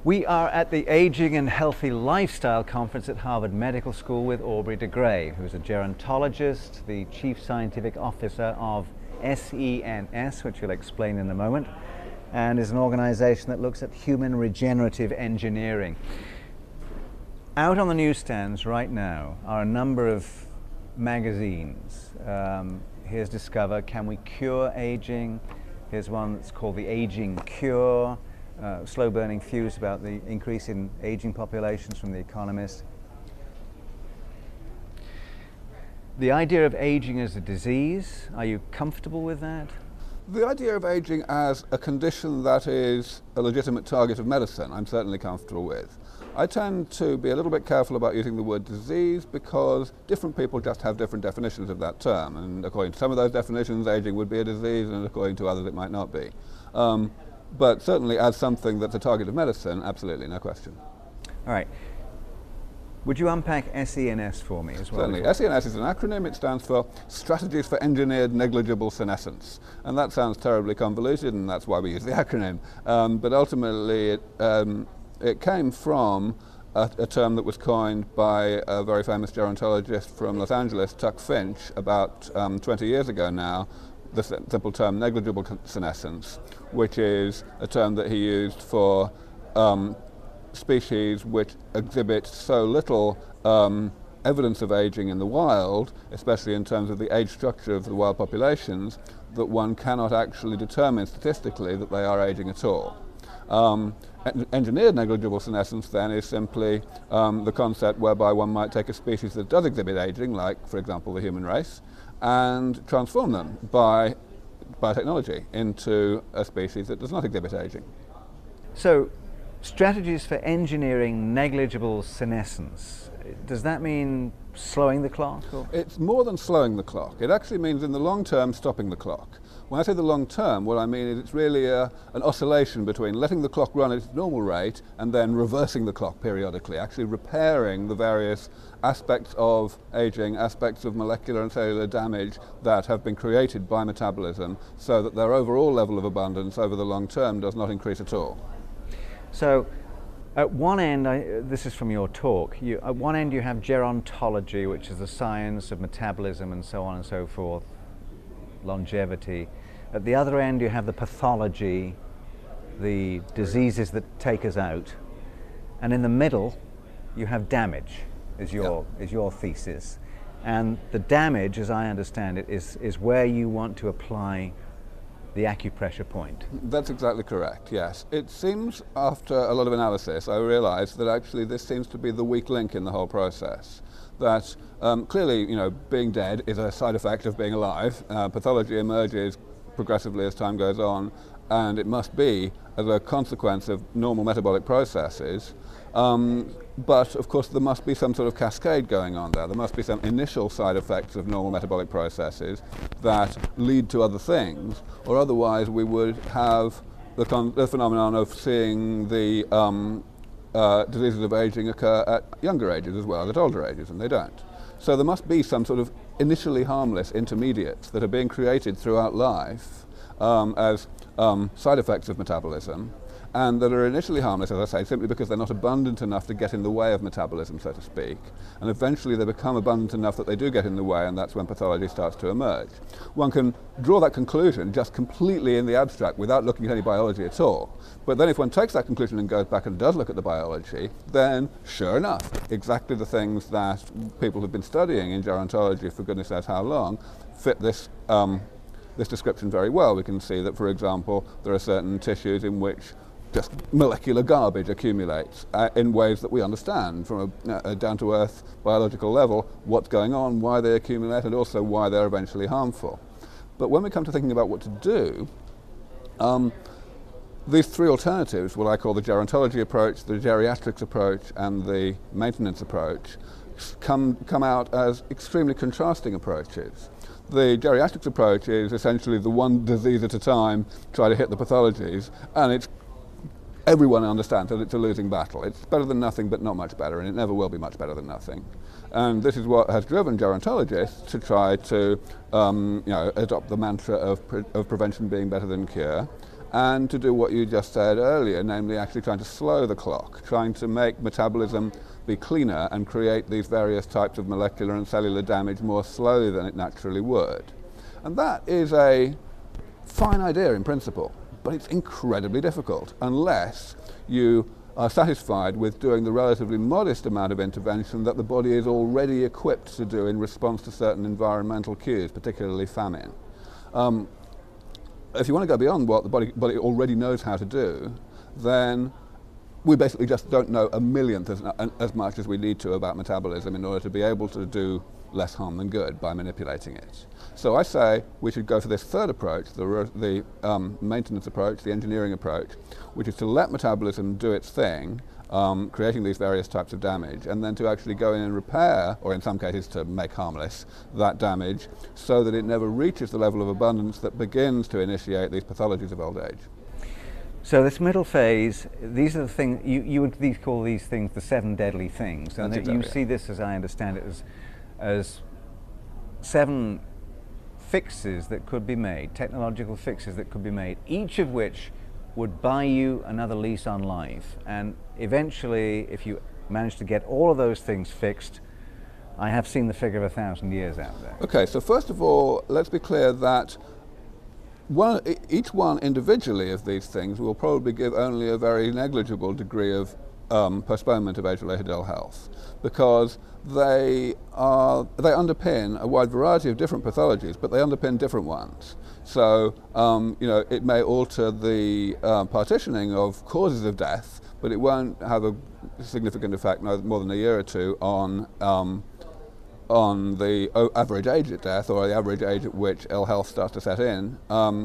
We are at the Aging and Healthy Lifestyle Conference at Harvard Medical School with Aubrey de Grey, who's a gerontologist, the Chief Scientific Officer of SENS, which we'll explain in a moment, and is an organization that looks at human regenerative engineering. Out on the newsstands right now are a number of magazines. Here's Discover, Can We Cure Aging? Here's one that's called The Aging Cure. Slow burning fuse about the increase in aging populations from The Economist. The idea of aging as a disease, are you comfortable with that? The idea of aging as a condition that is a legitimate target of medicine, I'm certainly comfortable with. I tend to be a little bit careful about using the word disease because different people just have different definitions of that term, and according to some of those definitions, aging would be a disease, and according to others, it might not be. But certainly as something that's a target of medicine, absolutely, no question. All right. Would you unpack SENS for me as well? Certainly. SENS is an acronym. It stands for Strategies for Engineered Negligible Senescence. And that sounds terribly convoluted, and that's why we use the acronym. But ultimately, it came from a term that was coined by a very famous gerontologist from Los Angeles, Tuck Finch, about 20 years ago now, the simple term negligible senescence, which is a term that he used for species which exhibit so little evidence of aging in the wild, especially in terms of the age structure of the wild populations, that one cannot actually determine statistically that they are aging at all. Engineered negligible senescence then is simply the concept whereby one might take a species that does exhibit aging, like for example the human race, and transform them by biotechnology into a species that does not exhibit aging. So, strategies for engineering negligible senescence, does that mean slowing the clock? Or? It's more than slowing the clock. It actually means in the long term stopping the clock. When I say the long term, what I mean is it's really an oscillation between letting the clock run at its normal rate and then reversing the clock periodically, actually repairing the various aspects of aging, aspects of molecular and cellular damage that have been created by metabolism so that their overall level of abundance over the long term does not increase at all. So, at one end, this is from your talk, at one end you have gerontology, which is the science of metabolism and so on and so forth, longevity. At the other end you have the pathology, the diseases that take us out. And in the middle you have damage, is your thesis. And the damage, as I understand it, is where you want to apply the acupressure point. That's exactly correct, yes. It seems, after a lot of analysis, I realized that actually this seems to be the weak link in the whole process. That clearly, being dead is a side effect of being alive. Pathology emerges progressively as time goes on, and it must be as a consequence of normal metabolic processes. But of course there must be some sort of cascade going on there. There must be some initial side effects of normal metabolic processes that lead to other things, or otherwise we would have the phenomenon of seeing the diseases of aging occur at younger ages as well as at older ages, and they don't. So there must be some sort of initially harmless intermediates that are being created throughout life as side effects of metabolism, and that are initially harmless, as I say, simply because they're not abundant enough to get in the way of metabolism, so to speak. And eventually they become abundant enough that they do get in the way, and that's when pathology starts to emerge. One can draw that conclusion just completely in the abstract without looking at any biology at all. But then if one takes that conclusion and goes back and does look at the biology, then sure enough, exactly the things that people have been studying in gerontology for goodness knows how long fit this description very well. We can see that, for example, there are certain tissues in which just molecular garbage accumulates in ways that we understand from a down-to-earth biological level, what's going on, why they accumulate, and also why they're eventually harmful. But when we come to thinking about what to do, these three alternatives, what I call the gerontology approach, the geriatrics approach, and the maintenance approach, come out as extremely contrasting approaches. The geriatrics approach is essentially the one disease at a time, try to hit the pathologies, and it's everyone understands that it's a losing battle. It's better than nothing, but not much better, and it never will be much better than nothing. And this is what has driven gerontologists to try to adopt the mantra of prevention being better than cure, and to do what you just said earlier, namely actually trying to slow the clock, trying to make metabolism be cleaner and create these various types of molecular and cellular damage more slowly than it naturally would. And that is a fine idea in principle, but it's incredibly difficult unless you are satisfied with doing the relatively modest amount of intervention that the body is already equipped to do in response to certain environmental cues, particularly famine. If you want to go beyond what the body already knows how to do, then we basically just don't know a millionth as much as we need to about metabolism in order to be able to do less harm than good by manipulating it. So I say we should go for this third approach, the maintenance approach, the engineering approach, which is to let metabolism do its thing, creating these various types of damage, and then to actually go in and repair, or in some cases to make harmless, that damage so that it never reaches the level of abundance that begins to initiate these pathologies of old age. So this middle phase, these are the things, you would call these things the 7 deadly things. And That's you exactly see this, as I understand it, as 7 fixes that could be made, technological fixes that could be made, each of which would buy you another lease on life. And eventually, if you manage to get all of those things fixed, I have seen the figure of 1,000 years out there. Okay, so first of all, let's be clear that each one individually of these things will probably give only a very negligible degree of postponement of age-related ill health, because they underpin a wide variety of different pathologies, but they underpin different ones. So it may alter the partitioning of causes of death, but it won't have a significant effect, no more than a year or two, on the average age at death, or the average age at which ill health starts to set in,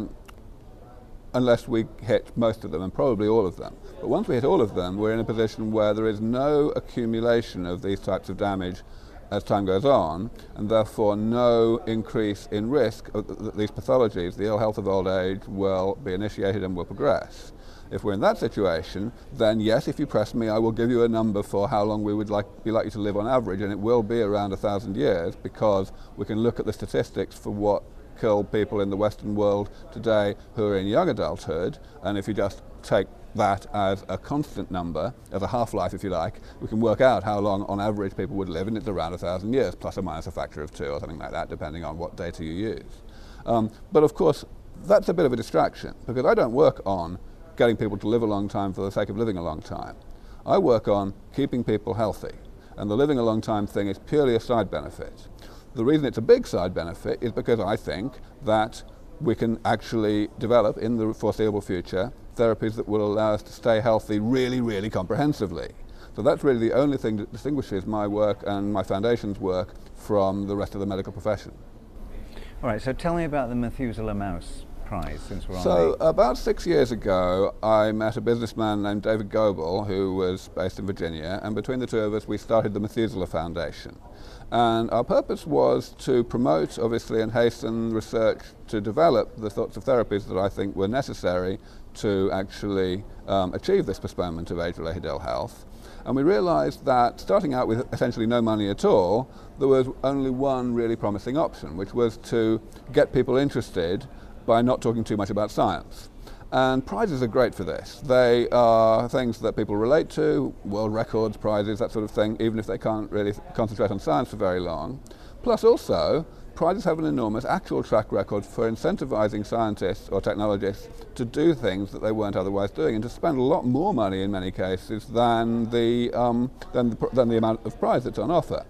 unless we hit most of them, and probably all of them. But once we hit all of them, we're in a position where there is no accumulation of these types of damage as time goes on, and therefore no increase in risk of these pathologies. The ill health of old age will be initiated and will progress. If we're in that situation, then yes, if you press me, I will give you a number for how long we would be likely to live on average, and it will be around 1,000 years, because we can look at the statistics for what kill people in the Western world today who are in young adulthood, and if you just take that as a constant number, as a half-life if you like, we can work out how long on average people would live, and it's around 1,000 years, plus or minus a factor of 2 or something like that, depending on what data you use. But of course, that's a bit of a distraction, because I don't work on getting people to live a long time for the sake of living a long time. I work on keeping people healthy, and the living a long time thing is purely a side benefit. The reason it's a big side benefit is because I think that we can actually develop in the foreseeable future therapies that will allow us to stay healthy really, really comprehensively. So that's really the only thing that distinguishes my work and my foundation's work from the rest of the medical profession. All right, so tell me about the Methuselah Mouse Prize, since we're on So about 6 years ago, I met a businessman named David Goebel, who was based in Virginia, and between the two of us we started the Methuselah Foundation. And our purpose was to promote, obviously, and hasten research to develop the sorts of therapies that I think were necessary to actually achieve this postponement of age-related ill health. And we realized that starting out with essentially no money at all, there was only one really promising option, which was to get people interested by not talking too much about science. And prizes are great for this. They are things that people relate to, world records, prizes, that sort of thing, even if they can't really concentrate on science for very long. Plus also, prizes have an enormous actual track record for incentivizing scientists or technologists to do things that they weren't otherwise doing, and to spend a lot more money in many cases than the amount of prize that's on offer.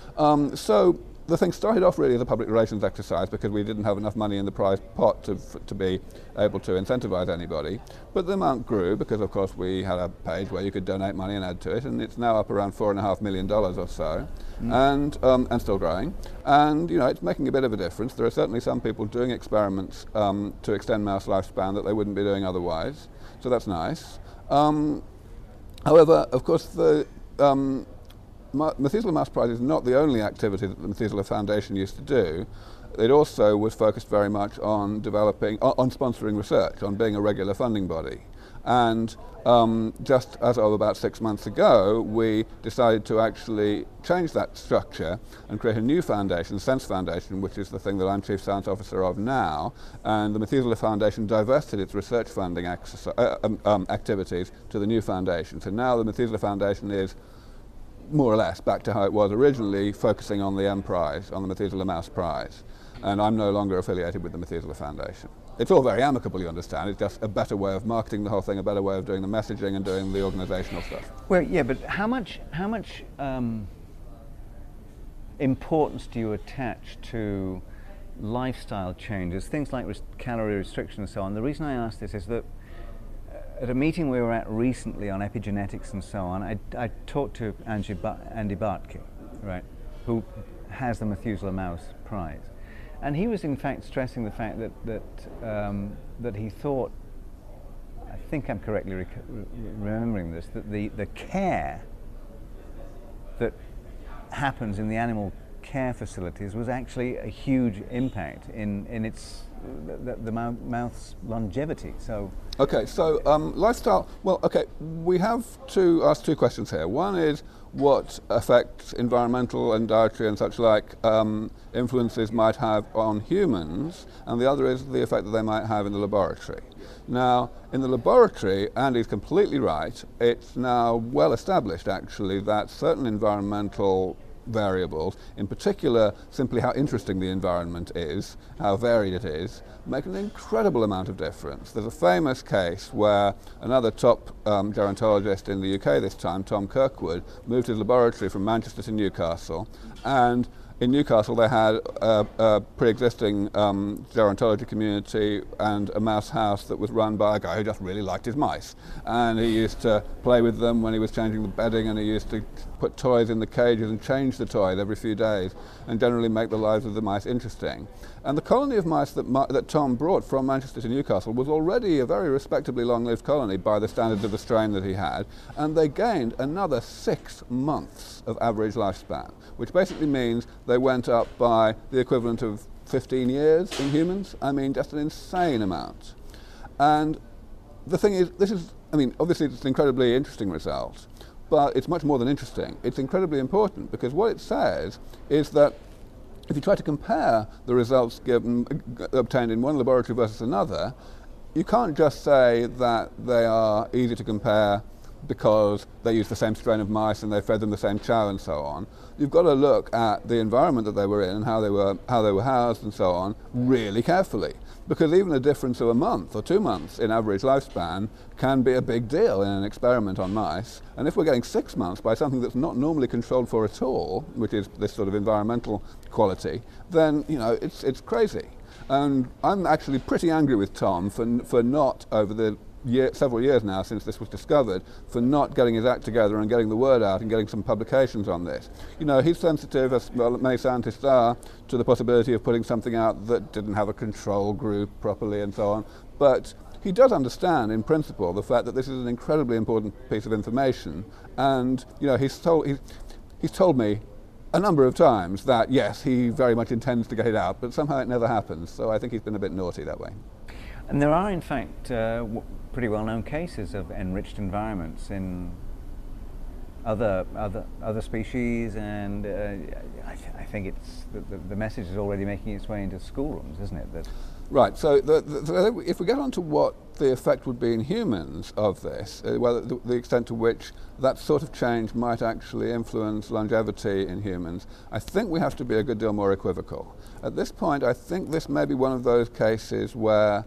So the thing started off really as a public relations exercise, because we didn't have enough money in the prize pot to be able to incentivize anybody. But the amount grew because, of course, we had a page where you could donate money and add to it, and it's now up around $4.5 million or so, and still growing. And it's making a bit of a difference. There are certainly some people doing experiments to extend mouse lifespan that they wouldn't be doing otherwise. So that's nice. However, of course, the Methuselah Mouse Prize is not the only activity that the Methuselah Foundation used to do. It also was focused very much on developing, on sponsoring research, on being a regular funding body. And just as of about 6 months ago, we decided to actually change that structure and create a new foundation, Sense Foundation, which is the thing that I'm Chief Science Officer of now. And the Methuselah Foundation divested its research funding activities to the new foundation. So now the Methuselah Foundation is more or less back to how it was originally, focusing on the M Prize, on the Methuselah Mouse Prize. And I'm no longer affiliated with the Methuselah Foundation. It's all very amicable, you understand. It's just a better way of marketing the whole thing, a better way of doing the messaging and doing the organisational stuff. Well, yeah, but how much importance do you attach to lifestyle changes, things like calorie restriction and so on? The reason I ask this is that at a meeting we were at recently on epigenetics and so on, I talked to Andy Bartke, right, who has the Methuselah Mouse Prize. And he was in fact stressing the fact that he thought, I think I'm correctly remembering this, that the care that happens in the animal care facilities was actually a huge impact in the mouth's longevity. So okay, so lifestyle. Well, okay, we have to ask two questions here. One is what effects environmental and dietary and such like influences might have on humans, and the other is the effect that they might have in the laboratory. Now, in the laboratory, Andy's completely right, it's now well established actually that certain environmental variables, in particular simply how interesting the environment is, how varied it is, make an incredible amount of difference. There's a famous case where another top gerontologist in the UK this time, Tom Kirkwood, moved his laboratory from Manchester to Newcastle, and in Newcastle they had a pre-existing gerontology community and a mouse house that was run by a guy who just really liked his mice. And he used to play with them when he was changing the bedding, and he used to put toys in the cages and change the toys every few days and generally make the lives of the mice interesting. And the colony of mice that Tom brought from Manchester to Newcastle was already a very respectably long-lived colony by the standards of the strain that he had, and they gained another 6 months of average lifespan, which basically means they went up by the equivalent of 15 years in humans. I mean, just an insane amount. And the thing is, obviously it's an incredibly interesting result, but it's much more than interesting. It's incredibly important because what it says is that if you try to compare the results obtained in one laboratory versus another, you can't just say that they are easy to compare because they used the same strain of mice and they fed them the same chow and so on. You've got to look at the environment that they were in and how they were housed and so on really carefully, because even a difference of a month or 2 months in average lifespan can be a big deal in an experiment on mice. And if we're getting 6 months by something that's not normally controlled for at all, which is this sort of environmental quality, then it's crazy. And I'm actually pretty angry with Tom for not, over the several years now since this was discovered, for not getting his act together and getting the word out and getting some publications on this. He's sensitive, as well, many scientists are, to the possibility of putting something out that didn't have a control group properly and so on, but he does understand in principle the fact that this is an incredibly important piece of information, and he's told me a number of times that yes, he very much intends to get it out, but somehow it never happens, so I think he's been a bit naughty that way. And there are in fact pretty well-known cases of enriched environments in other species, and I think it's the message is already making its way into schoolrooms, isn't it? Right. So if we get on to what the effect would be in humans of this, the extent to which that sort of change might actually influence longevity in humans, I think we have to be a good deal more equivocal. At this point, I think this may be one of those cases where,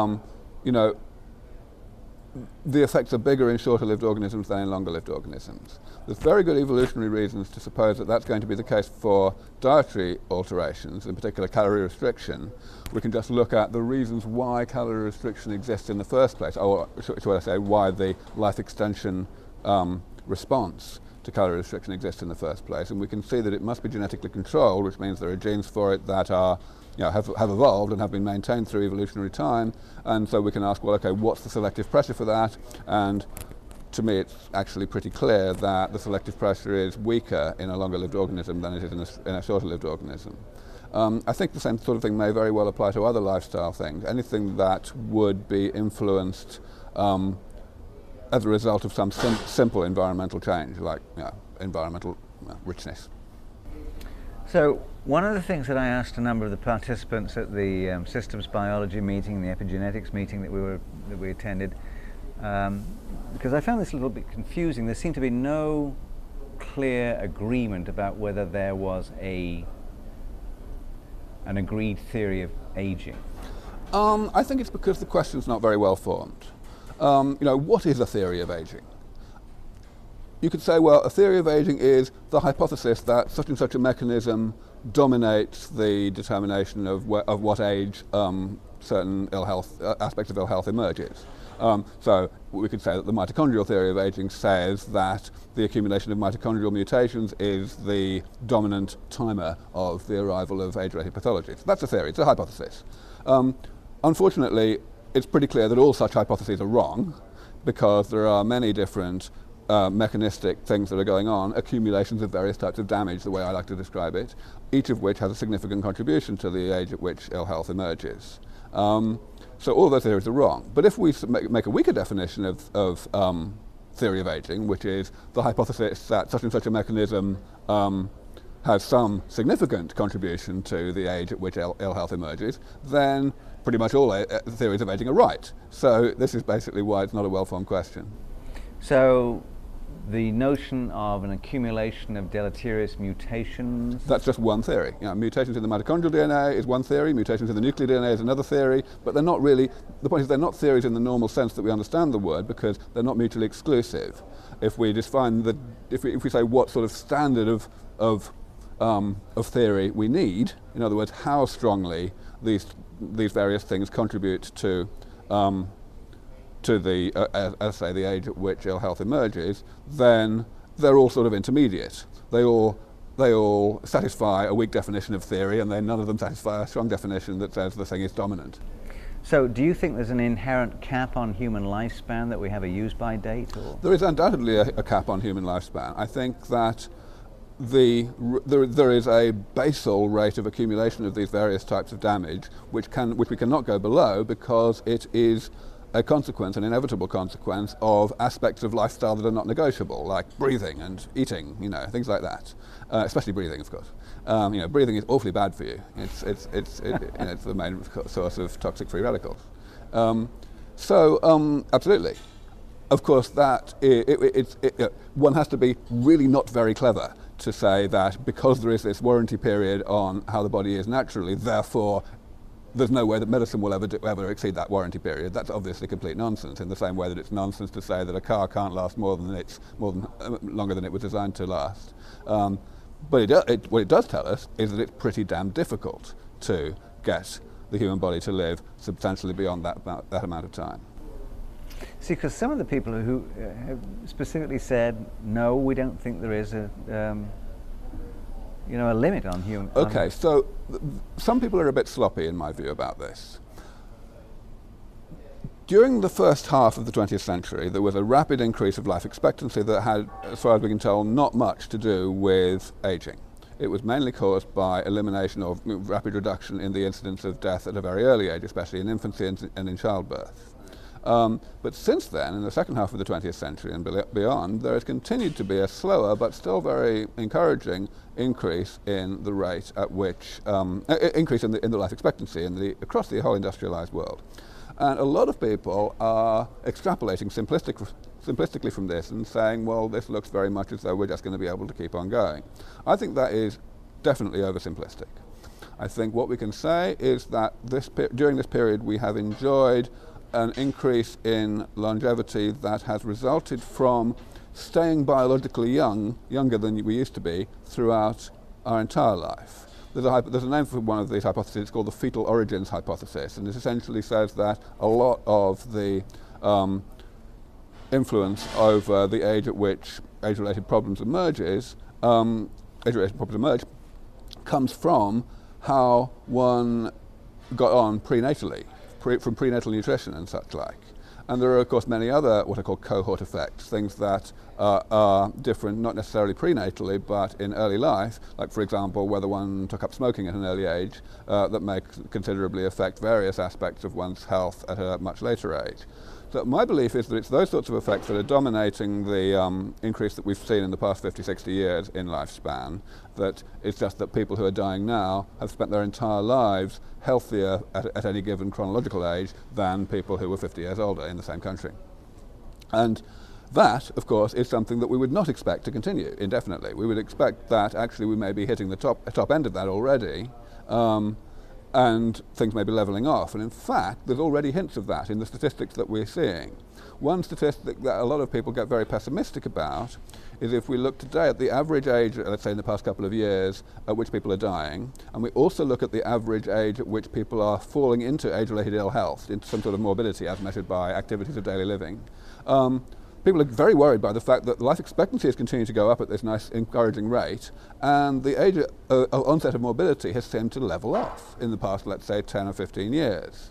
the effects are bigger in shorter-lived organisms than in longer-lived organisms. There's very good evolutionary reasons to suppose that that's going to be the case for dietary alterations, in particular calorie restriction. We can just look at the reasons why calorie restriction exists in the first place, or should I say, why the life extension response to calorie restriction exists in the first place, and we can see that it must be genetically controlled, which means there are genes for it that are have evolved and have been maintained through evolutionary time, and so we can ask, well, okay, what's the selective pressure for that? And to me, it's actually pretty clear that the selective pressure is weaker in a longer-lived organism than it is in a shorter-lived organism. I think the same sort of thing may very well apply to other lifestyle things. Anything that would be influenced as a result of some simple environmental change, like environmental richness. So one of the things that I asked a number of the participants at the systems biology meeting, the epigenetics meeting that we attended, because I found this a little bit confusing. There seemed to be no clear agreement about whether there was an agreed theory of aging. I think it's because the question's not very well formed. What is a theory of aging? You could say, well, a theory of aging is the hypothesis that such and such a mechanism dominates the determination of what age certain ill health aspects of ill health emerges. So we could say that the mitochondrial theory of aging says that the accumulation of mitochondrial mutations is the dominant timer of the arrival of age-related pathologies. That's a theory, it's a hypothesis. Unfortunately, it's pretty clear that all such hypotheses are wrong, because there are many different mechanistic things that are going on, accumulations of various types of damage, the way I like to describe it, each of which has a significant contribution to the age at which ill health emerges. So all of those theories are wrong. But if we make a weaker definition of theory of aging, which is the hypothesis that such and such a mechanism has some significant contribution to the age at which ill health emerges, then pretty much all theories of aging are right. So this is basically why it's not a well-formed question. So the notion of an accumulation of deleterious mutations... That's just one theory. Mutations in the mitochondrial DNA is one theory, mutations in the nuclear DNA is another theory, but they're not really... The point is they're not theories in the normal sense that we understand the word, because they're not mutually exclusive. If we define if we say what sort of standard of theory we need, in other words, how strongly these various things contribute to the the age at which ill health emerges, then they're all sort of intermediate. They all satisfy a weak definition of theory, and then none of them satisfy a strong definition that says the thing is dominant. So do you think there's an inherent cap on human lifespan, that we have a use-by date? Or? There is undoubtedly a cap on human lifespan. I think that there is a basal rate of accumulation of these various types of damage which we cannot go below, because it is a consequence, an inevitable consequence of aspects of lifestyle that are not negotiable, like breathing and eating, things like that. Especially breathing, of course. Breathing is awfully bad for you. It's the main source of toxic free radicals. Absolutely. Of course, one has to be really not very clever to say that because there is this warranty period on how the body is naturally, therefore there's no way that medicine will ever exceed that warranty period. That's obviously complete nonsense, in the same way that it's nonsense to say that a car can't last longer than it was designed to last. But what it does tell us is that it's pretty damn difficult to get the human body to live substantially beyond that amount of time. See, because some of the people who have specifically said, no, we don't think there is a limit on human... Okay, so some people are a bit sloppy, in my view, about this. During the first half of the 20th century, there was a rapid increase of life expectancy that had, as far as we can tell, not much to do with aging. It was mainly caused by elimination or rapid reduction in the incidence of death at a very early age, especially in infancy and in childbirth. But since then, in the second half of the 20th century and beyond, there has continued to be a slower but still very encouraging increase in the rate at which, increase in the life expectancy across the whole industrialized world. And a lot of people are extrapolating simplistically from this and saying, well, this looks very much as though we're just going to be able to keep on going. I think that is definitely oversimplistic. I think what we can say is that during this period we have enjoyed an increase in longevity that has resulted from staying biologically younger than we used to be, throughout our entire life. There's a name for one of these hypotheses. It's called the fetal origins hypothesis, and it essentially says that a lot of the influence over the age at which age-related problems emerge comes from how one got on prenatally, from prenatal nutrition and such like. And there are, of course, many other what are called cohort effects, things that are different, not necessarily prenatally, but in early life, like, for example, whether one took up smoking at an early age, that may considerably affect various aspects of one's health at a much later age. So my belief is that it's those sorts of effects that are dominating the increase that we've seen in the past 50, 60 years in lifespan, that it's just that people who are dying now have spent their entire lives healthier at any given chronological age than people who were 50 years older in the same country. And that, of course, is something that we would not expect to continue indefinitely. We would expect that actually we may be hitting the top end of that already, and things may be levelling off. And in fact, there's already hints of that in the statistics that we're seeing. One statistic that a lot of people get very pessimistic about is if we look today at the average age, let's say in the past couple of years, at which people are dying, and we also look at the average age at which people are falling into age-related ill health, into some sort of morbidity as measured by activities of daily living, people are very worried by the fact that life expectancy is continuing to go up at this nice, encouraging rate, and the age of onset of morbidity has seemed to level off in the past, let's say, 10 or 15 years.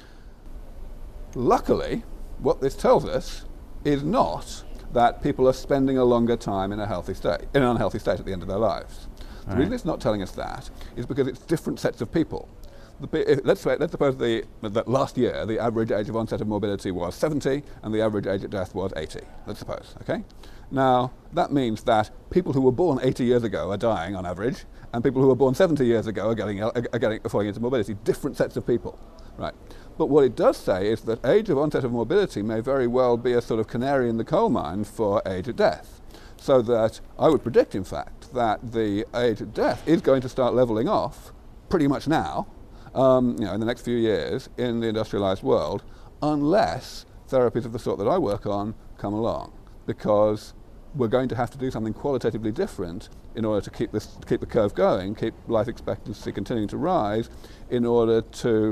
Luckily, what this tells us is not that people are spending a longer time in an unhealthy state at the end of their lives. The reason it's not telling us that is because it's different sets of people. Let's suppose that last year the average age of onset of morbidity was 70 and the average age of death was 80, let's suppose, okay? Now, that means that people who were born 80 years ago are dying on average, and people who were born 70 years ago are falling into morbidity, different sets of people, right? But what it does say is that age of onset of morbidity may very well be a sort of canary in the coal mine for age of death. So that I would predict, in fact, that the age of death is going to start levelling off pretty much now, in the next few years in the industrialized world, unless therapies of the sort that I work on come along, because we're going to have to do something qualitatively different in order to keep the curve going, keep life expectancy continuing to rise, in order to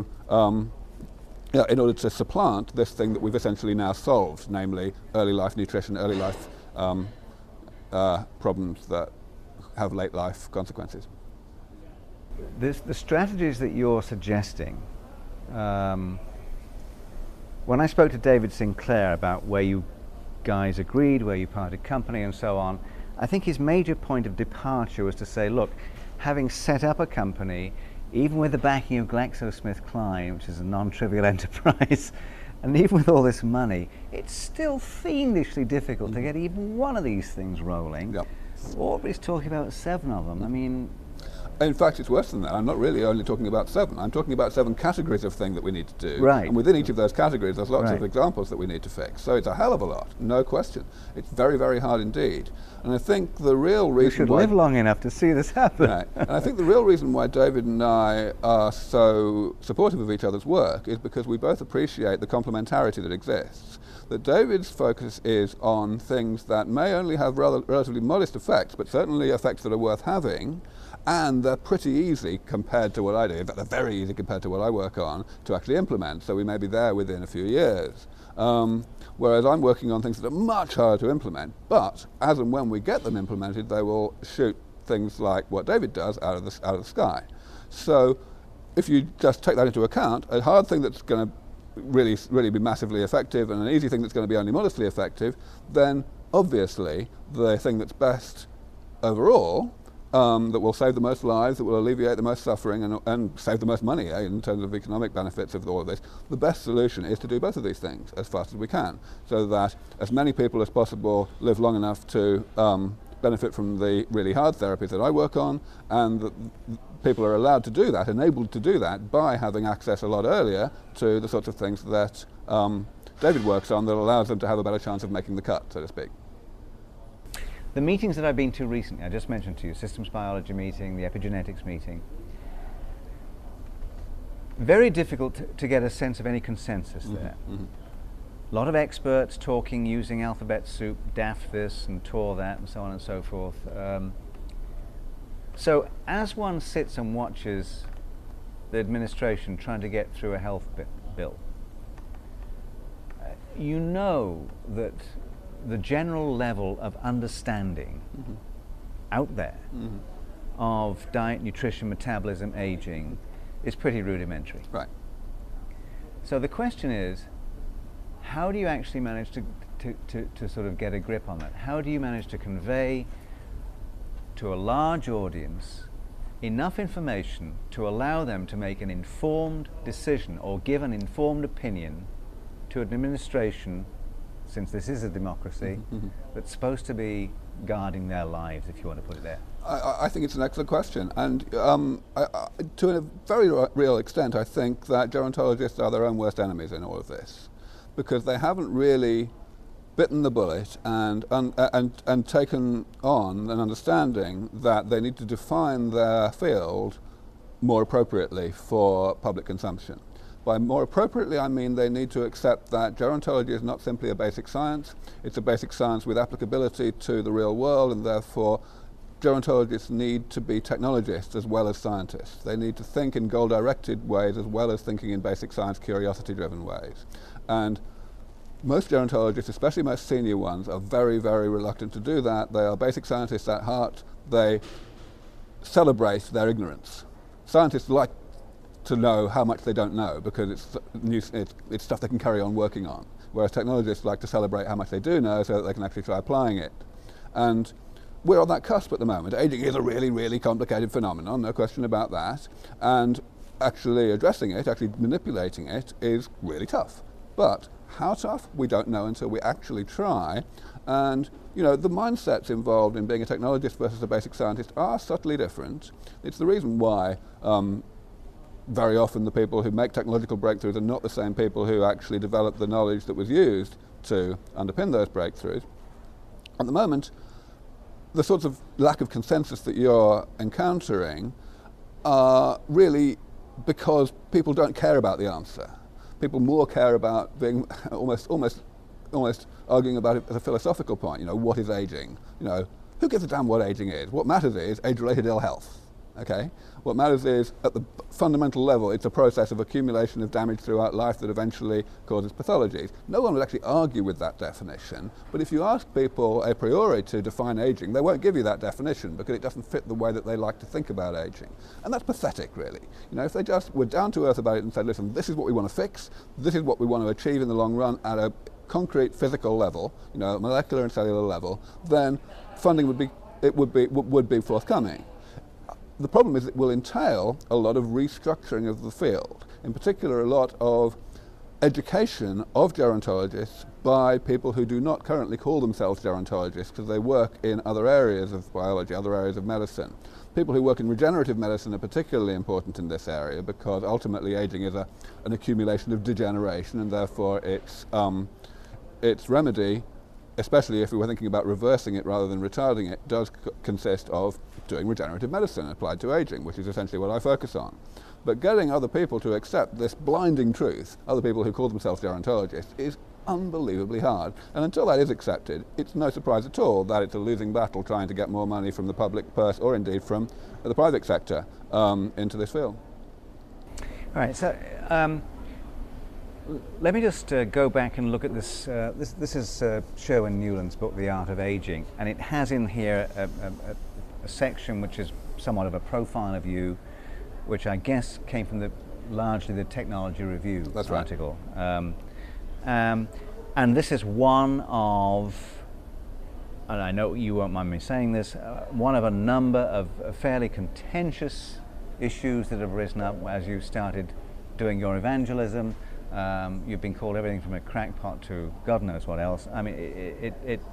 supplant this thing that we've essentially now solved, namely early life nutrition, early life problems that have late life consequences. The strategies that you're suggesting, when I spoke to David Sinclair about where you guys agreed, where you parted company and so on, I think his major point of departure was to say, look, having set up a company, even with the backing of GlaxoSmithKline, which is a non-trivial enterprise, and even with all this money, it's still fiendishly difficult to get even one of these things rolling. Yep. Aubrey's talking about 7 of them. I mean, in fact, it's worse than that. I'm not really only talking about 7. I'm talking about 7 categories of thing that we need to do. Right. And within each of those categories, there's lots of examples that we need to fix. So it's a hell of a lot, no question. It's very, very hard indeed. And I think the real reason you should live long enough to see this happen. Right. And I think the real reason why David and I are so supportive of each other's work is because we both appreciate the complementarity that exists. That David's focus is on things that may only have relatively modest effects, but certainly effects that are worth having, and they're pretty easy compared to what I do. In fact, they're very easy compared to what I work on to actually implement, so we may be there within a few years. Whereas I'm working on things that are much harder to implement, but as and when we get them implemented, they will shoot things like what David does out of the sky. So if you just take that into account, a hard thing that's going to really be massively effective and an easy thing that's going to be only modestly effective, then obviously the thing that's best overall, that will save the most lives, that will alleviate the most suffering and save the most money in terms of economic benefits of all of this, the best solution is to do both of these things as fast as we can, so that as many people as possible live long enough to benefit from the really hard therapies that I work on, and that people are allowed to do that, enabled to do that by having access a lot earlier to the sorts of things that David works on that allows them to have a better chance of making the cut, so to speak. The meetings that I've been to recently, I just mentioned to you, systems biology meeting, the epigenetics meeting, very difficult to get a sense of any consensus there. Mm-hmm. A lot of experts talking using alphabet soup, DAF this and TOR that and so on and so forth. So as one sits and watches the administration trying to get through a health bill, you know that the general level of understanding out there of diet, nutrition, metabolism, aging is pretty rudimentary. Right. So the question is, how do you actually manage to sort of get a grip on that? How do you manage to convey to a large audience enough information to allow them to make an informed decision or give an informed opinion to an administration, since this is a democracy, that's supposed to be guarding their lives, if you want to put it there? I think it's an excellent question, and to a very real extent, I think that gerontologists are their own worst enemies in all of this, because they haven't really bitten the bullet and taken on an understanding that they need to define their field more appropriately for public consumption. By more appropriately, I mean they need to accept that gerontology is not simply a basic science, it's a basic science with applicability to the real world, and therefore gerontologists need to be technologists as well as scientists. They need to think in goal-directed ways as well as thinking in basic science, curiosity-driven ways. And most gerontologists, especially most senior ones, are very, very reluctant to do that. They are basic scientists at heart. They celebrate their ignorance. Scientists like to know how much they don't know because it's stuff they can carry on working on, whereas technologists like to celebrate how much they do know so that they can actually try applying it. And we're on that cusp at the moment. Aging is a really, really complicated phenomenon, no question about that, and actually addressing it, actually manipulating it, is really tough. But how tough? We don't know until we actually try. And you know, the mindsets involved in being a technologist versus a basic scientist are subtly different. It's the reason why very often the people who make technological breakthroughs are not the same people who actually develop the knowledge that was used to underpin those breakthroughs. At the moment, the sorts of lack of consensus that you're encountering are really because people don't care about the answer. People more care about being almost arguing about it as a philosophical point. You know, what is aging? You know, who gives a damn what aging is? What matters is age-related ill health. Okay? What matters is, at the fundamental level, it's a process of accumulation of damage throughout life that eventually causes pathologies. No one would actually argue with that definition, but if you ask people a priori to define aging, they won't give you that definition because it doesn't fit the way that they like to think about aging. And that's pathetic, really. You know, if they just were down to earth about it and said, listen, this is what we want to fix, this is what we want to achieve in the long run at a concrete physical level, you know, molecular and cellular level, then funding would be forthcoming. The problem is it will entail a lot of restructuring of the field, in particular a lot of education of gerontologists by people who do not currently call themselves gerontologists because they work in other areas of biology, other areas of medicine. People who work in regenerative medicine are particularly important in this area because ultimately aging is an accumulation of degeneration, and therefore its remedy, especially if we were thinking about reversing it rather than retarding it, does consist of doing regenerative medicine applied to aging, which is essentially what I focus on. But getting other people to accept this blinding truth, other people who call themselves gerontologists, is unbelievably hard. And until that is accepted, it's no surprise at all that it's a losing battle trying to get more money from the public purse, or indeed from the private sector, into this field. All right, so let me just go back and look at this. This is Sherwin Newland's book, The Art of Aging, and it has in here a section which is somewhat of a profile of you, which I guess came from largely the Technology Review article. Right. And this is one of, and I know you won't mind me saying this, one of a number of fairly contentious issues that have risen up as you started doing your evangelism. You've been called everything from a crackpot to God knows what else. I mean,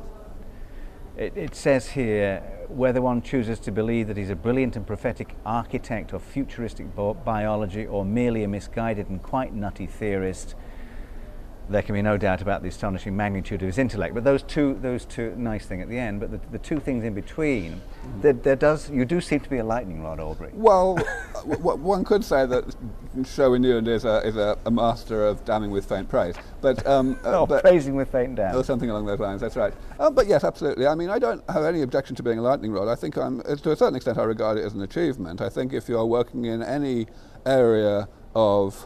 it says here, whether one chooses to believe that he's a brilliant and prophetic architect of futuristic biology or merely a misguided and quite nutty theorist, there can be no doubt about the astonishing magnitude of his intellect. But those two, nice thing at the end, but the two things in between, you do seem to be a lightning rod, Aubrey. Well, one could say that Sherwin Newland is a master of damning with faint praise, but praising with faint damn, or something along those lines. That's right. But yes, absolutely. I mean, I don't have any objection to being a lightning rod. I think to a certain extent, I regard it as an achievement. I think if you're working in any area of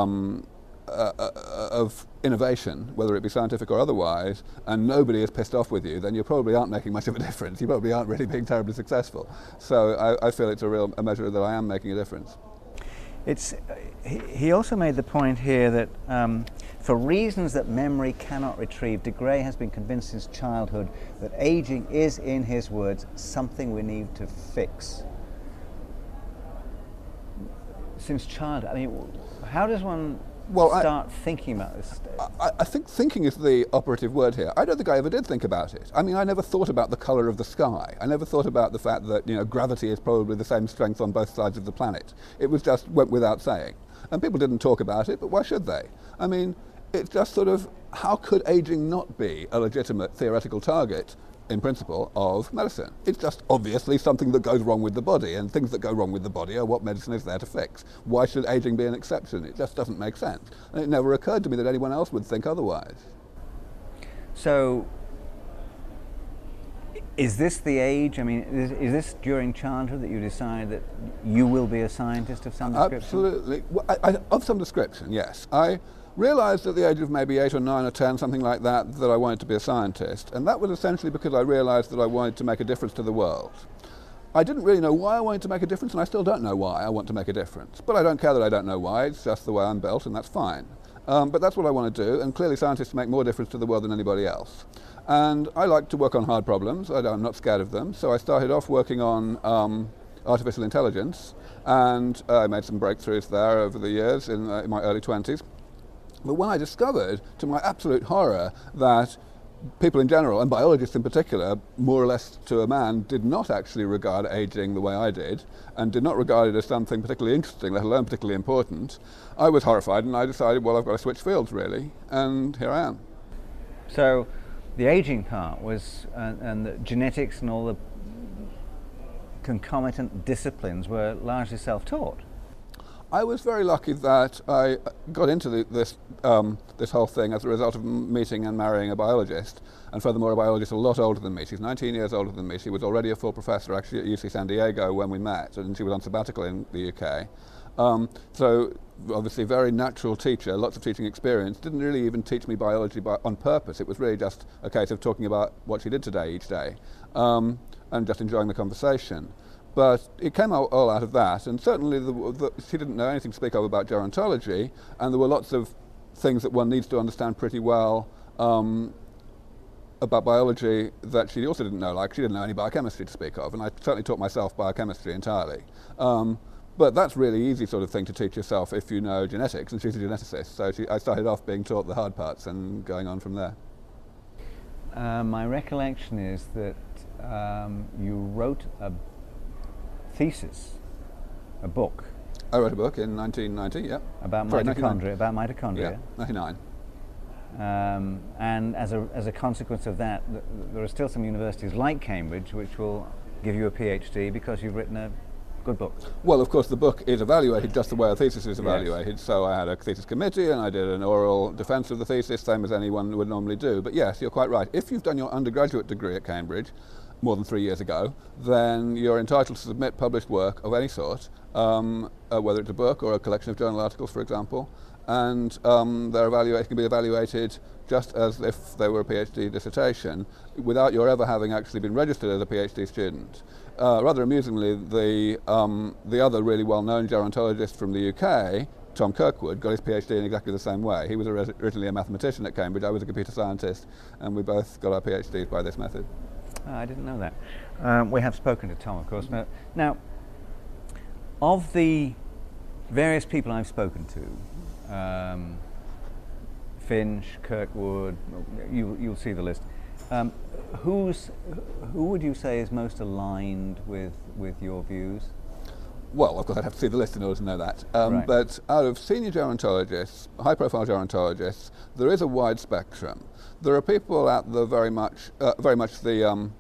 innovation, whether it be scientific or otherwise, and nobody is pissed off with you, then you probably aren't making much of a difference. You probably aren't really being terribly successful. So I feel it's a measure that I am making a difference. He also made the point here that for reasons that memory cannot retrieve, de Grey has been convinced since childhood that aging is, in his words, something we need to fix. Since childhood, I mean, how does one Well, start thinking about this? I think thinking is the operative word here. I don't think I ever did think about it. I mean, I never thought about the colour of the sky. I never thought about the fact that, gravity is probably the same strength on both sides of the planet. It was just went without saying. And people didn't talk about it, but why should they? I mean, it's just sort of, how could ageing not be a legitimate theoretical target, in principle, of medicine? It's just obviously something that goes wrong with the body, and things that go wrong with the body are what medicine is there to fix. Why should ageing be an exception? It just doesn't make sense. And it never occurred to me that anyone else would think otherwise. So, is this the age? I mean, is this during childhood that you decide that you will be a scientist of some description? Absolutely. Well, of some description, yes. I realised at the age of maybe 8 or 9 or 10, something like that, that I wanted to be a scientist. And that was essentially because I realised that I wanted to make a difference to the world. I didn't really know why I wanted to make a difference, and I still don't know why I want to make a difference. But I don't care that I don't know why. It's just the way I'm built, and that's fine. But that's what I want to do, and clearly scientists make more difference to the world than anybody else. And I like to work on hard problems. I'm not scared of them. So I started off working on artificial intelligence, and I made some breakthroughs there over the years in my early 20s. But when I discovered, to my absolute horror, that people in general, and biologists in particular, more or less to a man, did not actually regard aging the way I did, and did not regard it as something particularly interesting, let alone particularly important, I was horrified, and I decided, well, I've got to switch fields, really, and here I am. So the aging part was, and the genetics and all the concomitant disciplines were largely self-taught. I was very lucky that I got into this whole thing as a result of meeting and marrying a biologist, and furthermore a biologist a lot older than me. She's 19 years older than me. She was already a full professor actually at UC San Diego when we met, and she was on sabbatical in the UK. So obviously very natural teacher, lots of teaching experience, didn't really even teach me biology on purpose. It was really just a case of talking about what she did today each day, and just enjoying the conversation. But it came all out of that, and certainly she didn't know anything to speak of about gerontology, and there were lots of things that one needs to understand pretty well about biology that she also didn't know, like she didn't know any biochemistry to speak of, and I certainly taught myself biochemistry entirely. But that's really easy sort of thing to teach yourself if you know genetics, and she's a geneticist, so I started off being taught the hard parts and going on from there. My recollection is that you wrote a thesis, a book. I wrote a book in 1990, yeah. About mitochondria. About mitochondria. Yeah, 99. And as a consequence of that, there are still some universities like Cambridge which will give you a PhD because you've written a good book. Well, of course, the book is evaluated just the way a thesis is evaluated. Yes. So I had a thesis committee, and I did an oral defence of the thesis, same as anyone would normally do. But yes, you're quite right. If you've done your undergraduate degree at Cambridge more than 3 years ago, then you're entitled to submit published work of any sort, whether it's a book or a collection of journal articles, for example, and their evaluation can be evaluated just as if they were a PhD dissertation, without your ever having actually been registered as a PhD student. Rather amusingly, the other really well-known gerontologist from the UK, Tom Kirkwood, got his PhD in exactly the same way. He was originally a mathematician at Cambridge, I was a computer scientist, and we both got our PhDs by this method. I didn't know that. We have spoken to Tom, of course. Now, of the various people I've spoken to, Finch, Kirkwood, you'll see the list. Who would you say is most aligned with your views? Well, of course, I'd have to see the list in order to know that. Right. But out of senior gerontologists, high-profile gerontologists, there is a wide spectrum. There are people at the very much the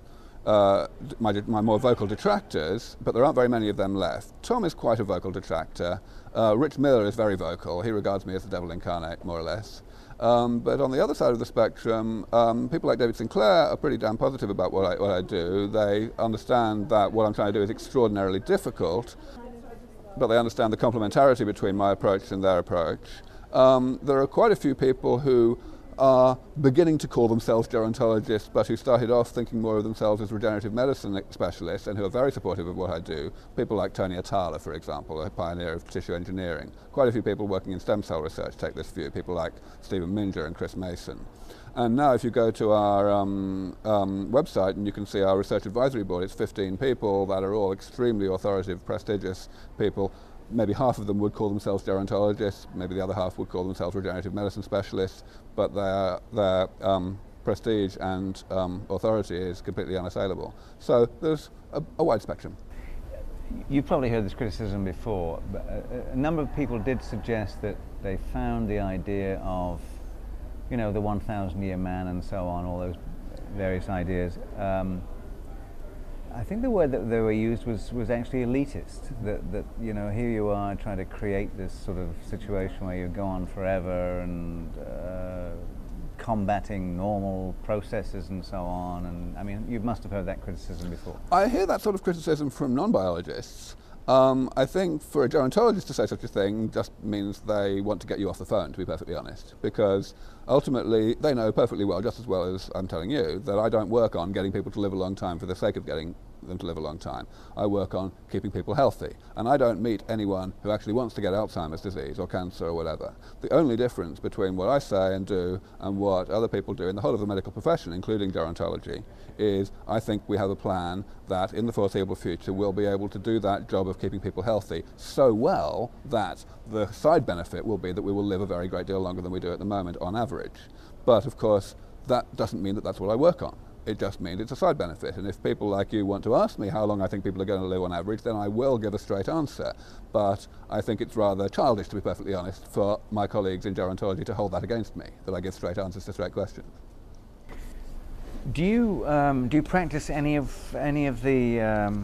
my more vocal detractors, but there aren't very many of them left. Tom is quite a vocal detractor. Rich Miller is very vocal. He regards me as the devil incarnate, more or less. But on the other side of the spectrum, people like David Sinclair are pretty damn positive about what I do. They understand that what I'm trying to do is extraordinarily difficult, but they understand the complementarity between my approach and their approach. There are quite a few people who are beginning to call themselves gerontologists, but who started off thinking more of themselves as regenerative medicine specialists and who are very supportive of what I do. People like Tony Atala, for example, a pioneer of tissue engineering. Quite a few people working in stem cell research take this view, people like Stephen Minger and Chris Mason. And now if you go to our website and you can see our research advisory board, it's 15 people that are all extremely authoritative, prestigious people, maybe half of them would call themselves gerontologists, maybe the other half would call themselves regenerative medicine specialists, but their prestige and authority is completely unassailable. So there's a wide spectrum. You've probably heard this criticism before, but a number of people did suggest that they found the idea of, the 1,000-year man and so on, all those various ideas. I think the word that they were used was actually elitist. That here you are trying to create this sort of situation where you go on forever and combating normal processes and so on. And I mean, you must have heard that criticism before. I hear that sort of criticism from non-biologists. I think for a gerontologist to say such a thing just means they want to get you off the phone, to be perfectly honest, because ultimately they know perfectly well, just as well as I'm telling you, that I don't work on getting people to live a long time for the sake of getting them to live a long time. I work on keeping people healthy, and I don't meet anyone who actually wants to get Alzheimer's disease or cancer or whatever. The only difference between what I say and do and what other people do in the whole of the medical profession, including gerontology, is I think we have a plan that in the foreseeable future we'll be able to do that job of keeping people healthy so well that the side benefit will be that we will live a very great deal longer than we do at the moment on average. But of course that doesn't mean that that's what I work on. It just means it's a side benefit, and if people like you want to ask me how long I think people are going to live on average, then I will give a straight answer. But I think it's rather childish, to be perfectly honest, for my colleagues in gerontology to hold that against me, that I give straight answers to straight questions. Do you practice any of the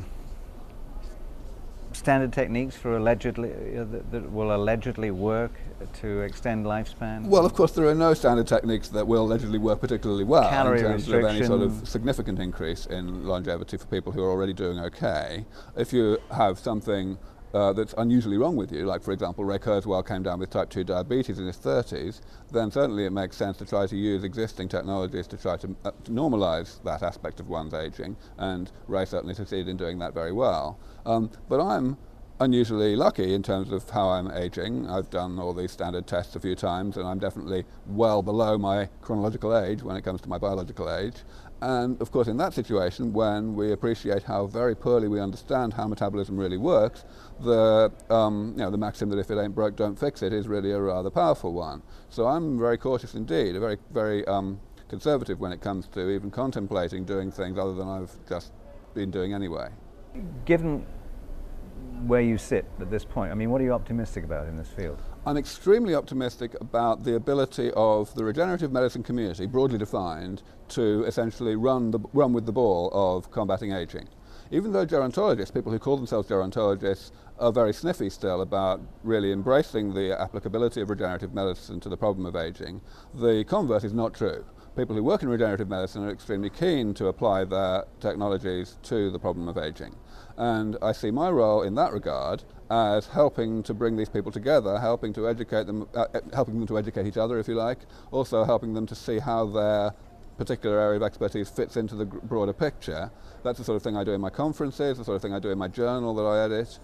standard techniques for that will allegedly work to extend lifespan? Well, of course, there are no standard techniques that will allegedly work particularly well Calorie in terms of any sort of restriction. significant increase in longevity for people who are already doing okay. If you have something that's unusually wrong with you, like for example Ray Kurzweil came down with type 2 diabetes in his 30s, then certainly it makes sense to try to use existing technologies to try to normalise that aspect of one's ageing, and Ray certainly succeeded in doing that very well. But I'm unusually lucky in terms of how I'm aging. I've done all these standard tests a few times, and I'm definitely well below my chronological age when it comes to my biological age. And of course in that situation, when we appreciate how very poorly we understand how metabolism really works, the maxim that if it ain't broke, don't fix it is really a rather powerful one. So I'm very cautious indeed, very, very conservative when it comes to even contemplating doing things other than I've just been doing anyway. Given where you sit at this point, I mean, what are you optimistic about in this field? I'm extremely optimistic about the ability of the regenerative medicine community, broadly defined, to essentially run with the ball of combating aging. Even though gerontologists, people who call themselves gerontologists, are very sniffy still about really embracing the applicability of regenerative medicine to the problem of aging, the converse is not true. People who work in regenerative medicine are extremely keen to apply their technologies to the problem of aging. And I see my role in that regard as helping to bring these people together, helping to educate them, helping them to educate each other, if you like, also helping them to see how their particular area of expertise fits into the broader picture. That's the sort of thing I do in my conferences, the sort of thing I do in my journal that I edit,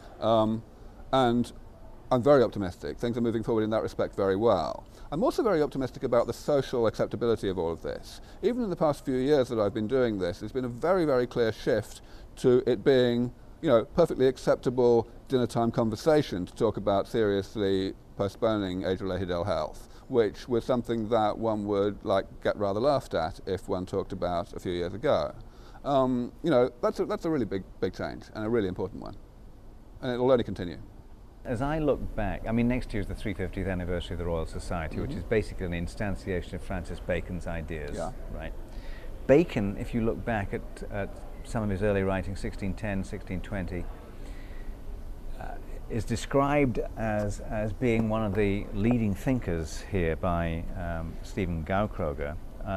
and I'm very optimistic. Things are moving forward in that respect very well. I'm also very optimistic about the social acceptability of all of this. Even in the past few years that I've been doing this, there's been a very, very clear shift to it being, perfectly acceptable dinner time conversation to talk about seriously postponing age-related ill health, which was something that one would get rather laughed at if one talked about a few years ago. That's a really big change and a really important one, and it'll only continue. As I look back, I mean, next year is the 350th anniversary of the Royal Society, which is basically an instantiation of Francis Bacon's ideas, right? Bacon, if you look back at some of his early writing, 1610, 1620, is described as being one of the leading thinkers here by Stephen Gaukroger,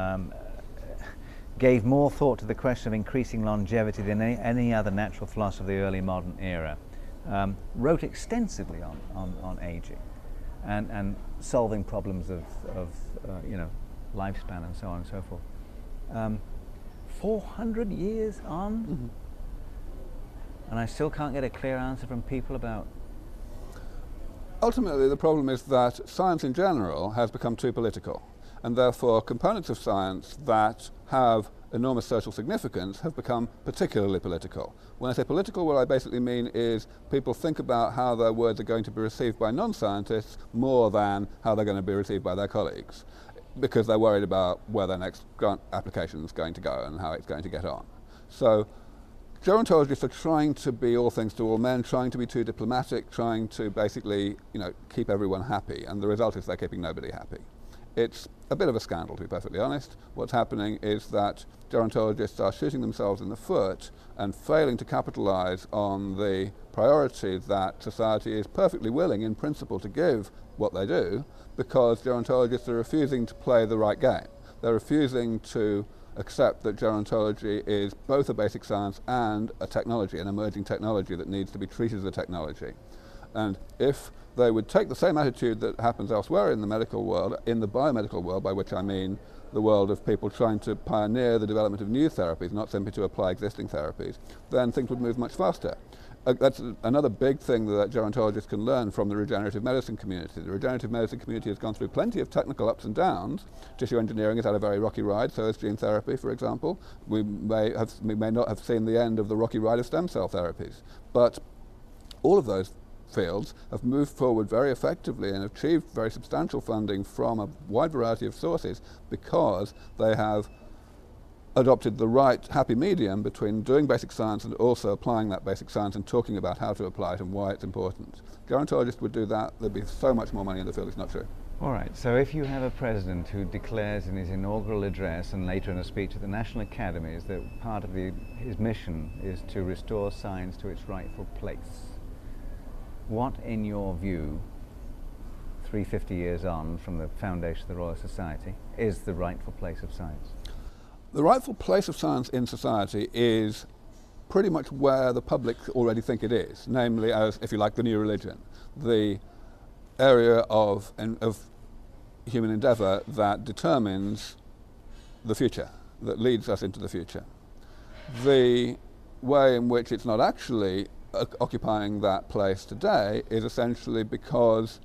gave more thought to the question of increasing longevity than any other natural philosopher of the early modern era. Wrote extensively on aging and solving problems of lifespan and so on and so forth. 400 years on, and I still can't get a clear answer from people about. Ultimately, the problem is that science in general has become too political, and therefore components of science that have enormous social significance have become particularly political. When I say political, what I basically mean is people think about how their words are going to be received by non-scientists more than how they're going to be received by their colleagues, because they're worried about where their next grant application is going to go and how it's going to get on. So gerontologists are trying to be all things to all men, trying to be too diplomatic, trying to basically, keep everyone happy, and the result is they're keeping nobody happy. It's a bit of a scandal, to be perfectly honest. What's happening is that gerontologists are shooting themselves in the foot and failing to capitalize on the priority that society is perfectly willing, in principle, to give what they do, because gerontologists are refusing to play the right game. They're refusing to accept that gerontology is both a basic science and a technology, an emerging technology that needs to be treated as a technology. And if they would take the same attitude that happens elsewhere in the medical world, in the biomedical world, by which I mean the world of people trying to pioneer the development of new therapies, not simply to apply existing therapies, then things would move much faster. That's another big thing that gerontologists can learn from the regenerative medicine community. The regenerative medicine community has gone through plenty of technical ups and downs. Tissue engineering has had a very rocky ride, so has gene therapy, for example. We may not have seen the end of the rocky ride of stem cell therapies. But all of those fields have moved forward very effectively and achieved very substantial funding from a wide variety of sources because they have adopted the right happy medium between doing basic science and also applying that basic science and talking about how to apply it and why it's important. Gerontologists would do that, there'd be so much more money in the field. It's not true. All right, so if you have a president who declares in his inaugural address and later in a speech at the National Academies that part of his mission is to restore science to its rightful place, what, in your view, 350 years on from the foundation of the Royal Society, is the rightful place of science? The rightful place of science in society is pretty much where the public already think it is, namely as, if you like, the new religion, the area of human endeavour that determines the future, that leads us into the future. The way in which it's not actually occupying that place today is essentially because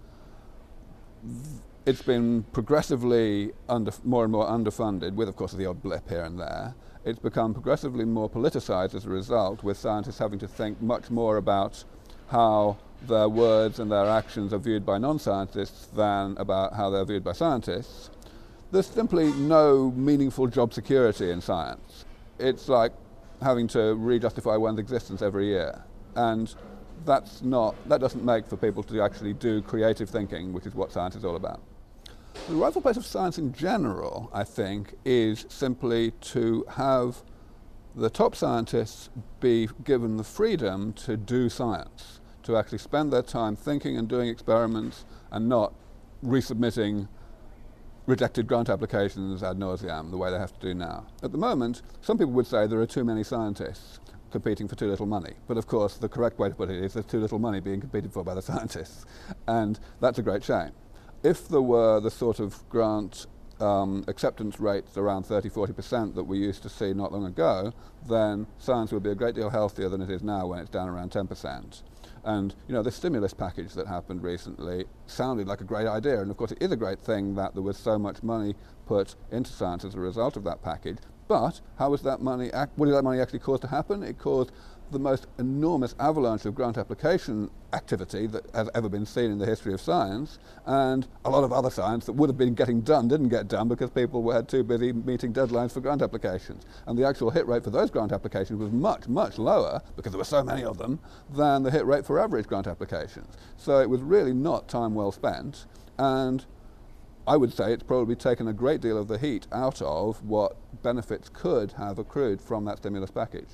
it's been progressively more and more underfunded, with of course the odd blip here and there. It's become progressively more politicized as a result, with scientists having to think much more about how their words and their actions are viewed by non-scientists than about how they're viewed by scientists. There's simply no meaningful job security in science. It's like having to re-justify one's existence every year. And that doesn't make for people to actually do creative thinking, which is what science is all about. The rightful place of science in general, I think, is simply to have the top scientists be given the freedom to do science, to actually spend their time thinking and doing experiments and not resubmitting rejected grant applications ad nauseam the way they have to do now. At the moment, some people would say there are too many scientists competing for too little money. But of course, the correct way to put it is there's too little money being competed for by the scientists. And that's a great shame. If there were the sort of grant acceptance rates around 30–40% that we used to see not long ago, then science would be a great deal healthier than it is now when it's down around 10%. And the stimulus package that happened recently sounded like a great idea, and of course it is a great thing that there was so much money put into science as a result of that package. But how was that money? What did that money actually cause to happen? It caused the most enormous avalanche of grant application activity that has ever been seen in the history of science, and a lot of other science that would have been getting done didn't get done because people had too busy meeting deadlines for grant applications. And the actual hit rate for those grant applications was much, much lower, because there were so many of them, than the hit rate for average grant applications. So it was really not time well spent, and I would say it's probably taken a great deal of the heat out of what benefits could have accrued from that stimulus package.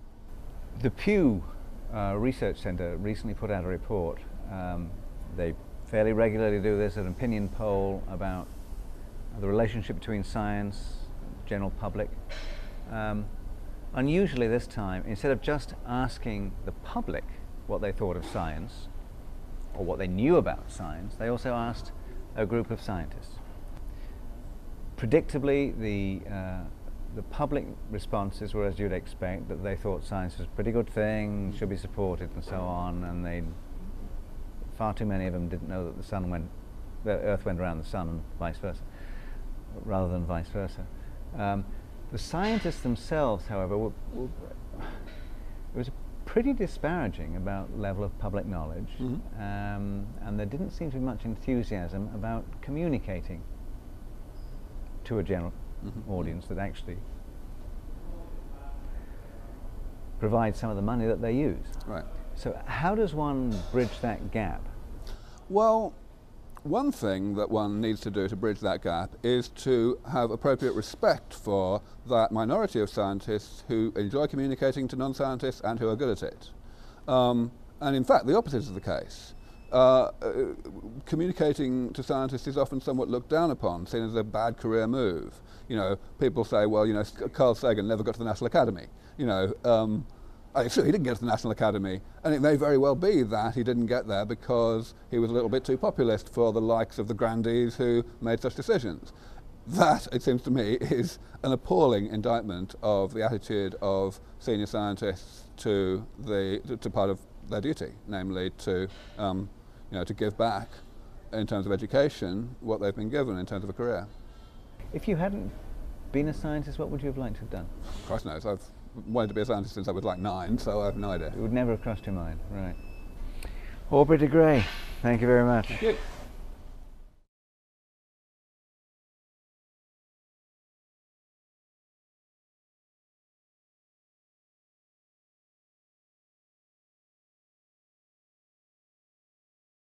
The Pew Research Centre recently put out a report. They fairly regularly do this, an opinion poll about the relationship between science and the general public. Unusually this time, instead of just asking the public what they thought of science or what they knew about science, they also asked a group of scientists. Predictably, the public responses were as you'd expect, that they thought science was a pretty good thing, should be supported and so on, and far too many of them didn't know that the Earth went around the sun and vice versa, rather than vice versa. The scientists themselves, however, it was pretty disparaging about level of public knowledge, and there didn't seem to be much enthusiasm about communicating to a general audience that actually provides some of the money that they use. Right. So how does one bridge that gap? Well, one thing that one needs to do to bridge that gap is to have appropriate respect for that minority of scientists who enjoy communicating to non-scientists and who are good at it. And in fact, the opposite is the case. Communicating to scientists is often somewhat looked down upon, seen as a bad career move. You know, people say, well, you know, Carl Sagan never got to the National Academy. You know, sure, he didn't get to the National Academy, and it may very well be that he didn't get there because he was a little bit too populist for the likes of the grandees who made such decisions. That, it seems to me, is an appalling indictment of the attitude of senior scientists to part of their duty, namely to to give back in terms of education what they've been given in terms of a career. If you hadn't been a scientist, what would you have liked to have done? Christ knows, I've wanted to be a scientist since I was like 9, so I have no idea. It would never have crossed your mind, right. Aubrey de Grey, thank you very much. Thank you.